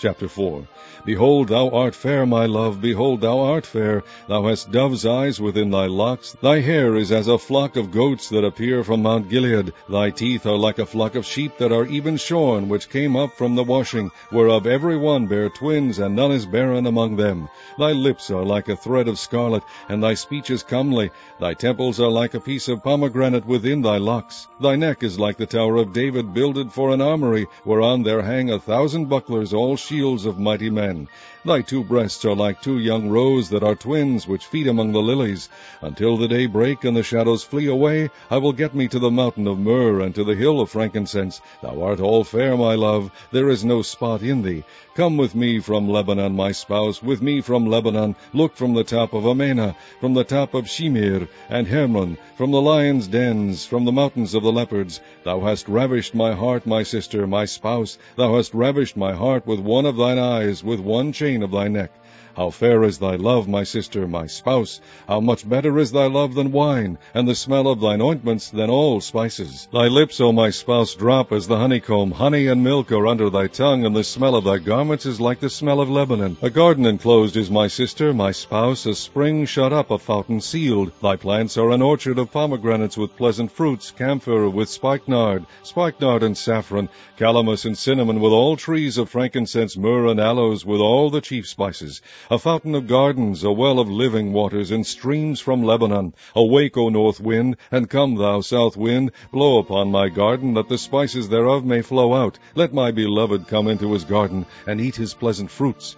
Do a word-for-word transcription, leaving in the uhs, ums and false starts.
Chapter four. Behold, thou art fair, my love, behold, thou art fair. Thou hast dove's eyes within thy locks. Thy hair is as a flock of goats that appear from Mount Gilead. Thy teeth are like a flock of sheep that are even shorn, which came up from the washing, whereof every one bare twins, and none is barren among them. Thy lips are like a thread of scarlet, and thy speech is comely. Thy temples are like a piece of pomegranate within thy locks. Thy neck is like the tower of David builded for an armory, whereon there hang a thousand bucklers, all shields of mighty men. Thy two breasts are like two young roes that are twins, which feed among the lilies. Until the day break and the shadows flee away, I will get me to the mountain of myrrh and to the hill of frankincense. Thou art all fair, my love, there is no spot in thee. Come with me from Lebanon, my spouse, with me from Lebanon. Look from the top of Amana, from the top of Shimir and Hermon, from the lions' dens, from the mountains of the leopards. Thou hast ravished my heart, my sister, my spouse. Thou hast ravished my heart with one of thine eyes, with one chain of thy neck. How fair is thy love, my sister, my spouse! How much better is thy love than wine, and the smell of thine ointments than all spices! Thy lips, O my spouse, drop as the honeycomb. Honey and milk are under thy tongue, and the smell of thy garments is like the smell of Lebanon. A garden enclosed is my sister, my spouse, a spring shut up, a fountain sealed. Thy plants are an orchard of pomegranates with pleasant fruits, camphor with spikenard, spikenard and saffron, calamus and cinnamon, with all trees of frankincense, myrrh and aloes, with all the chief spices. A fountain of gardens, a well of living waters, and streams from Lebanon. Awake, O north wind, and come, thou south wind, blow upon my garden, that the spices thereof may flow out. Let my beloved come into his garden, and eat his pleasant fruits.